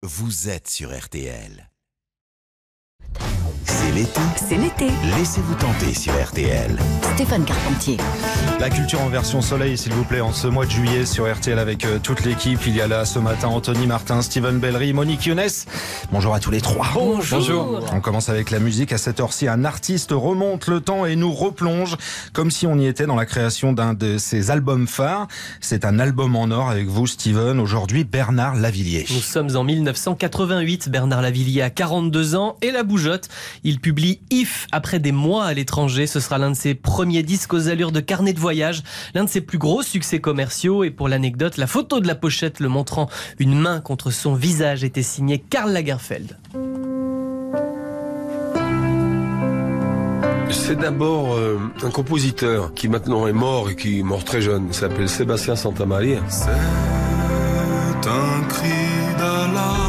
vous êtes sur RTL. C'est l'été. C'est l'été. Laissez-vous tenter sur RTL. Stéphane Carpentier. La culture en version soleil, s'il vous plaît, en ce mois de juillet sur RTL avec toute l'équipe. Il y a là ce matin Anthony Martin, Steven Bellery, Monique Younes. Bonjour à tous les trois. Bonjour. On commence avec la musique. À cette heure-ci, un artiste remonte le temps et nous replonge comme si on y était dans la création d'un de ses albums phares. C'est un album en or avec vous, Steven. Aujourd'hui, Bernard Lavilliers. Nous sommes en 1988. Bernard Lavilliers a 42 ans et la bougeotte. Il publie If après des mois à l'étranger. Ce sera l'un de ses premiers disques aux allures de carnet de voyage, l'un de ses plus gros succès commerciaux. Et pour l'anecdote, la photo de la pochette le montrant une main contre son visage était signée Karl Lagerfeld. C'est d'abord un compositeur qui maintenant est mort et qui est mort très jeune. Il s'appelle Sébastien Santamaria. C'est un cri d'alarme.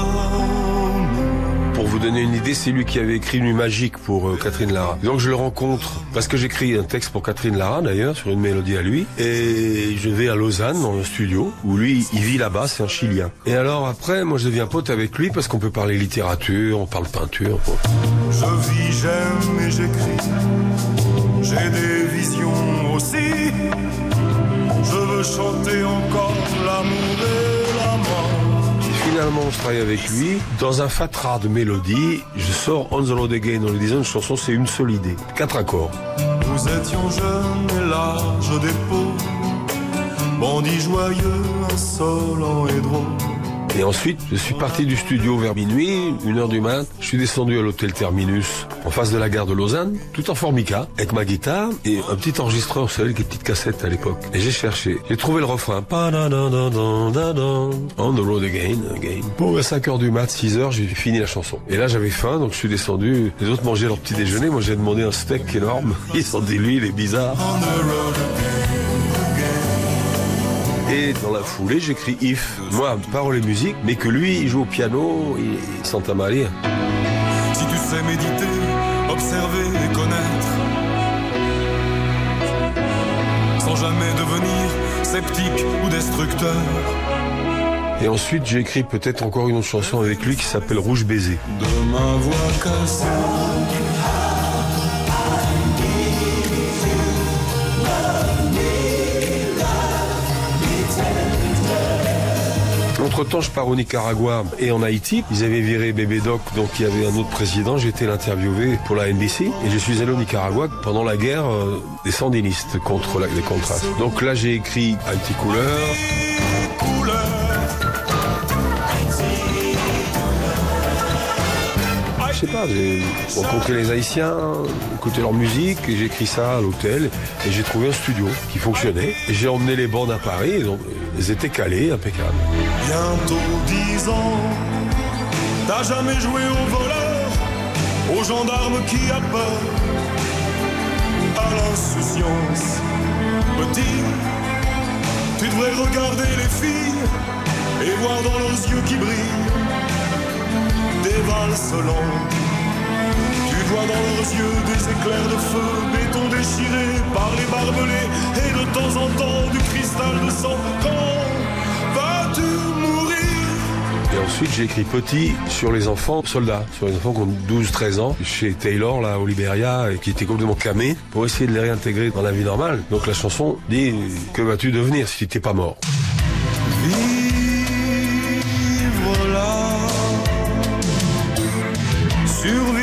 Pour vous donner une idée, c'est lui qui avait écrit Nuit magique pour Catherine Lara. Donc je le rencontre parce que j'écris un texte pour Catherine Lara d'ailleurs, sur une mélodie à lui. Et je vais à Lausanne dans le studio où lui, il vit là-bas, c'est un Chilien. Et alors après, moi je deviens pote avec lui parce qu'on peut parler littérature, on parle peinture. Je vis, j'aime et j'écris. J'ai des visions aussi. Je veux chanter encore l'amour et la mort. Finalement, je travaille avec lui. Dans un fatras de mélodies, je sors On the Road Again. En lui disant une chanson, c'est une seule idée. 4 accords. Nous étions jeunes et l'âge des pauvres, bandits joyeux, insolents et drôles. Et ensuite, je suis parti du studio vers minuit, 1h du mat. Je suis descendu à l'hôtel Terminus, en face de la gare de Lausanne, tout en formica, avec ma guitare et un petit enregistreur, vous savez, avec des petites cassettes à l'époque. Et j'ai cherché. J'ai trouvé le refrain. On the road again. Bon, à 5h du mat, 6h, j'ai fini la chanson. Et là, j'avais faim, donc je suis descendu. Les autres mangeaient leur petit déjeuner. Moi, j'ai demandé un steak énorme. Ils sont dit, lui, il est bizarre. Et dans la foulée, j'écris If. Moi, parole et musique, mais que lui, il joue au piano, il est Santamaria. Si tu sais méditer, observer et connaître, sans jamais devenir sceptique ou destructeur. Et ensuite, j'ai écrit peut-être encore une autre chanson avec lui qui s'appelle Rouge Baiser. De ma voix cassée. Entre-temps, je pars au Nicaragua et en Haïti. Ils avaient viré Bébé Doc, donc il y avait un autre président. J'ai été l'interviewer pour la NBC. Et je suis allé au Nicaragua pendant la guerre des sandinistes contre les Contras. Donc là, j'ai écrit Haïti Couleur. Je sais pas, j'ai rencontré les Haïtiens, écouté leur musique, et j'ai écrit ça à l'hôtel, et j'ai trouvé un studio qui fonctionnait. Et j'ai emmené les bandes à Paris, et donc elles étaient calées, impeccables. Bientôt 10 ans, t'as jamais joué au voleur, aux gendarmes qui a peur, à l'insouciance. Petit, tu devrais regarder les filles, et voir dans leurs yeux qui brillent des valses lentes. Tu vois dans leurs yeux des éclairs de feu, béton déchiré par les barbelés, et de temps en temps du cristal de sang. Quand vas-tu mourir? Et ensuite, j'ai écrit Petit sur les enfants soldats, sur les enfants qui ont 12-13 ans, chez Taylor, là, au Liberia, et qui étaient complètement camés, pour essayer de les réintégrer dans la vie normale. Donc la chanson dit, que vas-tu devenir si tu n'étais pas mort? Vivre là, survivre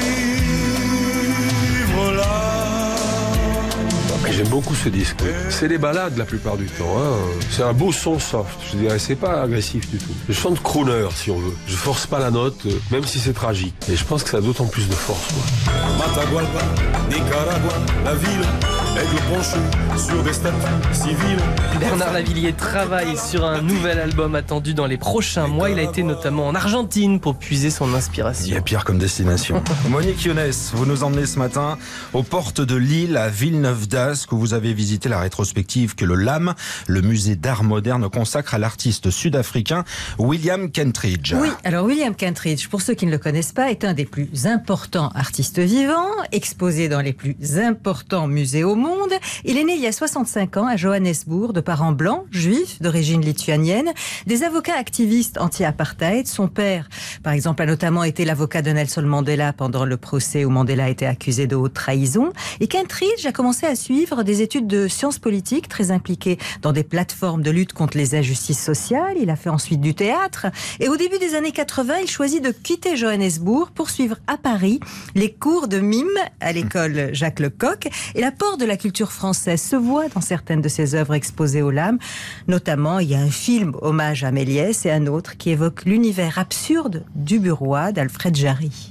là. J'aime beaucoup ce disque. C'est des ballades la plupart du temps. Hein. C'est un beau son soft, je dirais. C'est pas agressif du tout. Je chante crooner si on veut. Je force pas la note, même si c'est tragique. Et je pense que ça a d'autant plus de force. Matagualpa, Nicaragua, la ville, aigle penché sur des statues civiles. Bernard Lavilliers travaille sur un nouvel album attendu dans les prochains mois. Il a été notamment en Argentine pour puiser son inspiration. Il y a pire comme destination. Monique Younes, vous nous emmenez ce matin aux portes de Lille, à Villeneuve-d'Ascq, où vous avez visité la rétrospective que le LAM, le musée d'art moderne, consacre à l'artiste sud-africain William Kentridge. Oui, alors William Kentridge, pour ceux qui ne le connaissent pas, est un des plus importants artistes vivants, exposé dans les plus importants musées au monde. monde. Il est né il y a 65 ans à Johannesburg, de parents blancs, juifs, d'origine lituanienne, des avocats activistes anti-apartheid. Son père, par exemple, a notamment été l'avocat de Nelson Mandela pendant le procès où Mandela a été accusé de haute trahison. Et Kentridge a commencé à suivre des études de sciences politiques, très impliqué dans des plateformes de lutte contre les injustices sociales. Il a fait ensuite du théâtre. Et au début des années 80, il choisit de quitter Johannesburg pour suivre à Paris les cours de mime à l'école Jacques Lecoq. Et l'apport de la culture française se voit dans certaines de ses œuvres exposées au LAM. Notamment, il y a un film hommage à Méliès et un autre qui évoque l'univers absurde d'Ubu-Roi d'Alfred Jarry.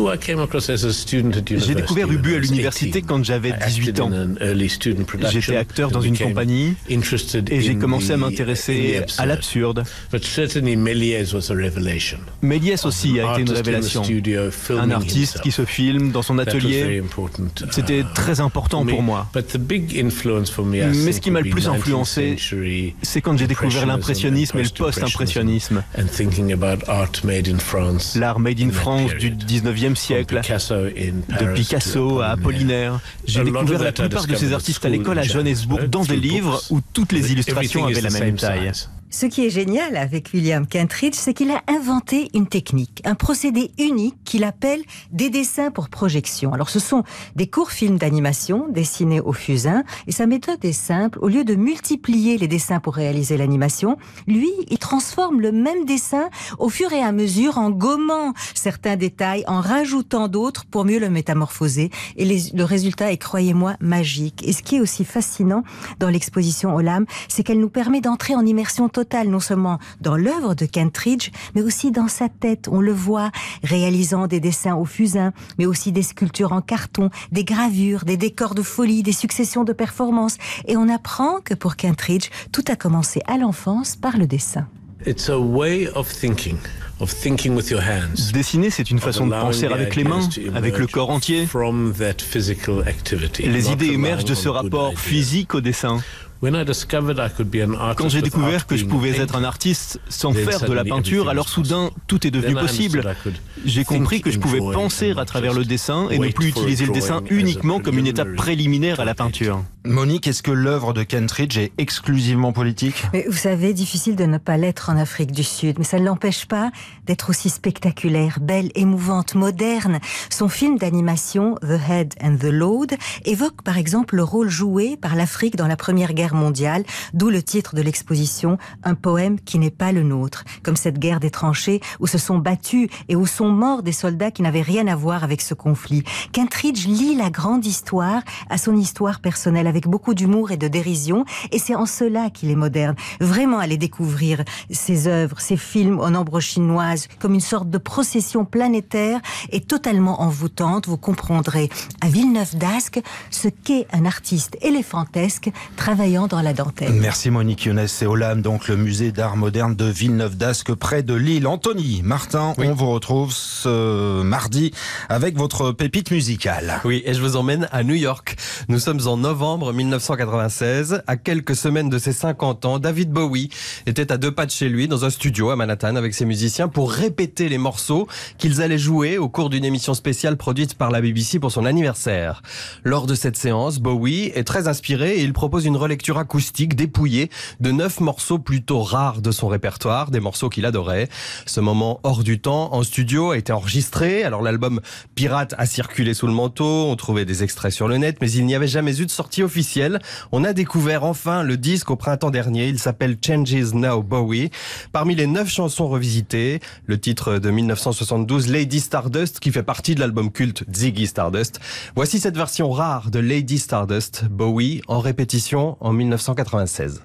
J'ai découvert Ubu à l'université quand j'avais 18 ans. J'étais acteur dans une compagnie et j'ai commencé à m'intéresser à l'absurde. Méliès aussi a été une révélation. Un artiste qui se filme dans son atelier, c'était très important pour moi. Mais ce qui m'a le plus influencé, c'est quand j'ai découvert l'impressionnisme et le post-impressionnisme. L'art made in France du 19e siècle, de Picasso à Apollinaire. J'ai découvert la plupart de ces artistes à l'école à Johannesburg dans des livres où toutes les illustrations avaient la même taille. Ce qui est génial avec William Kentridge, c'est qu'il a inventé une technique, un procédé unique qu'il appelle des dessins pour projection. Alors ce sont des courts films d'animation dessinés au fusain et sa méthode est simple. Au lieu de multiplier les dessins pour réaliser l'animation, lui, il transforme le même dessin au fur et à mesure en gommant certains détails, en rajoutant d'autres pour mieux le métamorphoser. Et le résultat est, croyez-moi, magique. Et ce qui est aussi fascinant dans l'exposition au LAM, c'est qu'elle nous permet d'entrer en immersion totale, non seulement dans l'œuvre de Kentridge, mais aussi dans sa tête. On le voit réalisant des dessins au fusain, mais aussi des sculptures en carton, des gravures, des décors de folie, des successions de performances. Et on apprend que pour Kentridge, tout a commencé à l'enfance par le dessin. Dessiner, c'est une façon de penser avec les mains, avec le corps entier. Les idées émergent de ce rapport physique au dessin. Quand j'ai découvert que je pouvais être un artiste sans faire de la peinture, alors soudain, tout est devenu possible. J'ai compris que je pouvais penser à travers le dessin et ne plus utiliser le dessin uniquement comme une étape préliminaire à la peinture. Monique, est-ce que l'œuvre de Kentridge est exclusivement politique ? Mais vous savez, difficile de ne pas l'être en Afrique du Sud, mais ça ne l'empêche pas d'être aussi spectaculaire, belle, émouvante, moderne. Son film d'animation, The Head and the Load, évoque par exemple le rôle joué par l'Afrique dans la Première Guerre mondiale, d'où le titre de l'exposition, un poème qui n'est pas le nôtre. Comme cette guerre des tranchées où se sont battus et où sont morts des soldats qui n'avaient rien à voir avec ce conflit. Kentridge lie la grande histoire à son histoire personnelle avec beaucoup d'humour et de dérision, et c'est en cela qu'il est moderne. Vraiment aller découvrir ses œuvres, ses films en ombre chinoise, comme une sorte de procession planétaire et totalement envoûtante. Vous comprendrez à Villeneuve d'Ascq ce qu'est un artiste éléphantesque travaillant dans la dentelle. Merci Monique Younes. C'est au LAM, donc le musée d'art moderne de Villeneuve d'Ascq, près de Lille. Anthony Martin, on vous retrouve ce mardi avec votre pépite musicale. Oui, et je vous emmène à New York. Nous sommes en novembre 1996. À quelques semaines de ses 50 ans, David Bowie était à 2 pas de chez lui, dans un studio à Manhattan avec ses musiciens, pour répéter les morceaux qu'ils allaient jouer au cours d'une émission spéciale produite par la BBC pour son anniversaire. Lors de cette séance, Bowie est très inspiré et il propose une relecture acoustique dépouillée de 9 morceaux plutôt rares de son répertoire, des morceaux qu'il adorait. Ce moment hors du temps en studio a été enregistré. Alors l'album pirate a circulé sous le manteau, on trouvait des extraits sur le net, mais il n'y avait jamais eu de sortie officielle. On a découvert enfin le disque au printemps dernier. Il s'appelle Changes Now Bowie. Parmi les 9 chansons revisitées, le titre de 1972, Lady Stardust, qui fait partie de l'album culte Ziggy Stardust. Voici cette version rare de Lady Stardust, Bowie en répétition en 1996.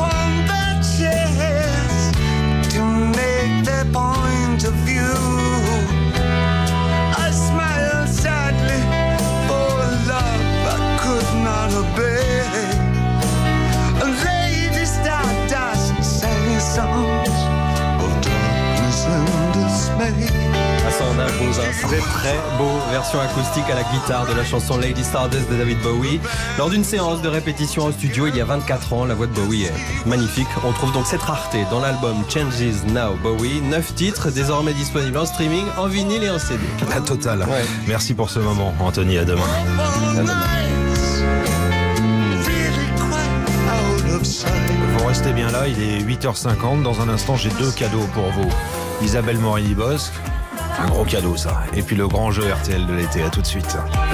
upon the chairs to make their point of view. I smiled sadly for love I could not obey. And Lady Stardust sang songs of darkness and dismay. Très très beau version acoustique à la guitare de la chanson Lady Stardust de David Bowie. Lors d'une séance de répétition au studio il y a 24 ans, la voix de Bowie est magnifique. On trouve donc cette rareté dans l'album Changes Now Bowie. 9 titres désormais disponibles en streaming, en vinyle et en CD. La totale. Ouais. Merci pour ce moment, Anthony. À demain. À demain. Vous restez bien là, il est 8h50. Dans un instant, j'ai 2 cadeaux pour vous. Isabelle Morini-Bosc. Un gros cadeau ça. Et puis le grand jeu RTL de l'été. À tout de suite.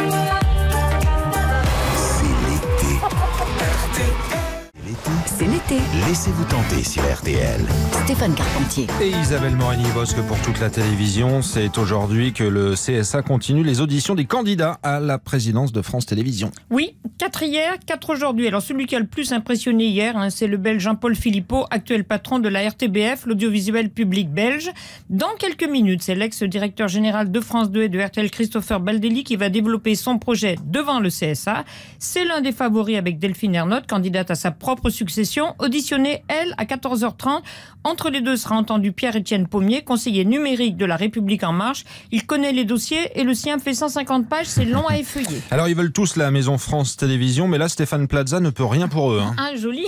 C'est l'été. Laissez-vous tenter sur RTL. Stéphane Carpentier. Et Isabelle Morini-Bosc pour toute la télévision. C'est aujourd'hui que le CSA continue les auditions des candidats à la présidence de France Télévisions. Oui, 4 hier, 4 aujourd'hui. Alors celui qui a le plus impressionné hier, c'est le Belge Jean-Paul Philippot, actuel patron de la RTBF, l'audiovisuel public belge. Dans quelques minutes, c'est l'ex-directeur général de France 2 et de RTL, Christopher Baldelli, qui va développer son projet devant le CSA. C'est l'un des favoris avec Delphine Ernotte, candidate à sa propre succession, auditionnée, elle, à 14h30. Entre les deux sera entendu Pierre-Étienne Pommier, conseiller numérique de La République En Marche. Il connaît les dossiers et le sien fait 150 pages, c'est long à effeuiller. Alors ils veulent tous la maison France Télévisions, mais là Stéphane Plaza ne peut rien pour eux. Ah, joli.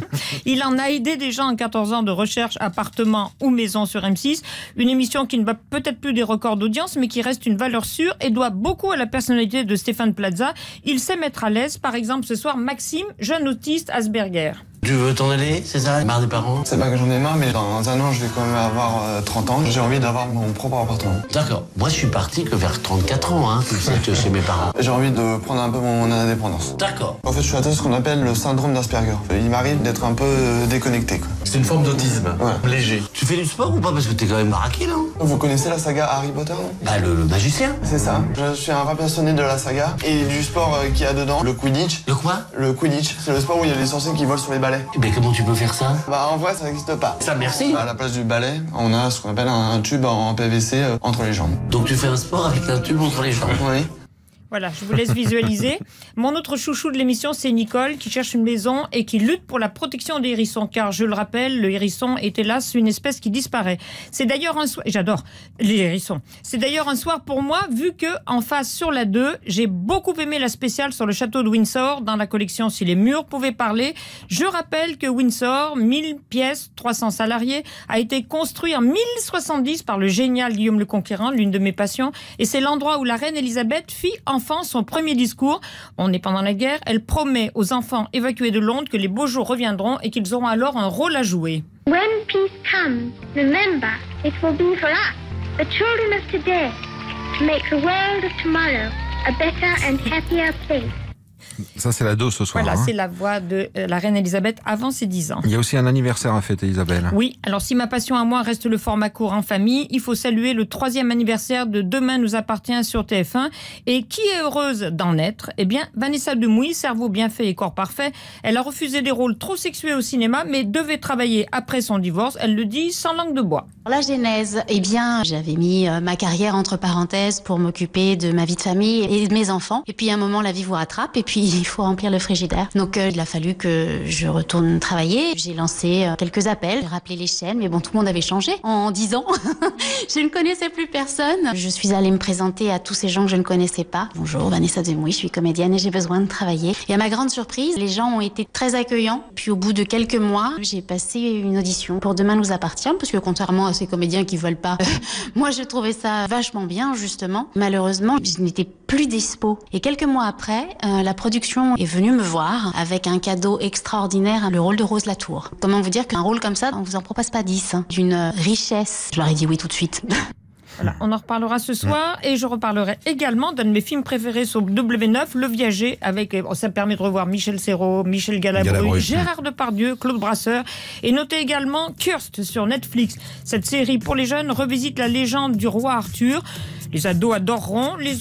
Il en a aidé déjà en 14 ans de recherche appartement ou maison sur M6. Une émission qui ne bat peut-être plus des records d'audience, mais qui reste une valeur sûre et doit beaucoup à la personnalité de Stéphane Plaza. Il sait mettre à l'aise, par exemple ce soir, Maxime, jeune autiste Asperger. Tu veux t'en aller, c'est ça? Marre des parents? C'est pas que j'en ai marre, mais dans un an, je vais quand même avoir 30 ans. J'ai envie d'avoir mon propre appartement. D'accord. Moi, je suis parti que vers 34 ans, hein, chez mes parents. J'ai envie de prendre un peu mon indépendance. D'accord. En fait, je suis atteint de ce qu'on appelle le syndrome d'Asperger. Il m'arrive d'être un peu déconnecté, quoi. C'est une forme d'autisme. Ouais. Léger. Tu fais du sport ou pas? Parce que t'es quand même baraqué, là. Vous connaissez la saga Harry Potter, non? Bah, le magicien. C'est ça. Je suis un vrai passionné de la saga et du sport qu'il y a dedans, le Quidditch. Le quoi? Le Quidditch. C'est le sport où il y a les sorciers qui volent sur les balais. Mais comment tu peux faire ça? Bah en vrai ça n'existe pas. Ça, merci. À la place du balai, on a ce qu'on appelle un tube en PVC entre les jambes. Donc tu fais un sport avec un tube entre les jambes? Oui. Voilà, je vous laisse visualiser. Mon autre chouchou de l'émission, c'est Nicole, qui cherche une maison et qui lutte pour la protection des hérissons. Car, je le rappelle, le hérisson est hélas une espèce qui disparaît. C'est d'ailleurs un soir... J'adore les hérissons. C'est d'ailleurs un soir pour moi, vu que en face sur la 2, j'ai beaucoup aimé la spéciale sur le château de Windsor, dans la collection Si les murs pouvaient parler. Je rappelle que Windsor, 1000 pièces, 300 salariés, a été construit en 1070 par le génial Guillaume le Conquérant, l'une de mes passions. Et c'est l'endroit où la reine Elisabeth fit enfant son premier discours. On est pendant la guerre. Elle promet aux enfants évacués de Londres que les beaux jours reviendront et qu'ils auront alors un rôle à jouer. When peace comes, remember, it will be for us, the children of today, to make the world of tomorrow a better and happier place. Ça, c'est la 2 ce soir. Voilà, c'est la voix de la reine Elisabeth avant ses 10 ans. Il y a aussi un anniversaire à fêter, Isabelle. Oui, alors si ma passion à moi reste le format court en famille, il faut saluer le 3e anniversaire de Demain nous appartient sur TF1. Et qui est heureuse d'en être? Eh bien, Vanessa Demouy, cerveau bien fait et corps parfait. Elle a refusé des rôles trop sexués au cinéma, mais devait travailler après son divorce. Elle le dit sans langue de bois. La genèse, eh bien, j'avais mis ma carrière entre parenthèses pour m'occuper de ma vie de famille et de mes enfants. Et puis à un moment, la vie vous rattrape et puis il faut remplir le frigidaire. Donc il a fallu que je retourne travailler. J'ai lancé quelques appels, j'ai rappelé les chaînes, mais bon, tout le monde avait changé en 10 ans. Je ne connaissais plus personne. Je suis allée me présenter à tous ces gens que je ne connaissais pas. Bonjour, Vanessa Demouy, je suis comédienne et j'ai besoin de travailler. Et à ma grande surprise, les gens ont été très accueillants. Puis au bout de quelques mois, j'ai passé une audition pour Demain nous appartient, parce que contrairement à ces comédiens qui veulent pas, moi je trouvais ça vachement bien justement. Malheureusement, je n'étais plus dispo. Et quelques mois après, la production est venue me voir avec un cadeau extraordinaire, le rôle de Rose Latour. Comment vous dire qu'un rôle comme ça, on vous en propose pas 10, d'une richesse. Je leur ai dit oui tout de suite. Voilà, on en reparlera ce soir et je reparlerai également d'un de mes films préférés sur W9, Le Viager, avec, ça permet de revoir Michel Serrault, Michel Galabru, Gérard Depardieu, Claude Brasseur, et notez également Cursed sur Netflix. Cette série pour les jeunes revisite la légende du roi Arthur. Les ados adoreront, les autres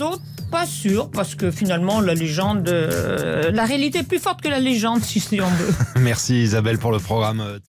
Pas sûr, parce que finalement, la légende, la réalité est plus forte que la légende, si on veut. Merci Isabelle pour le programme.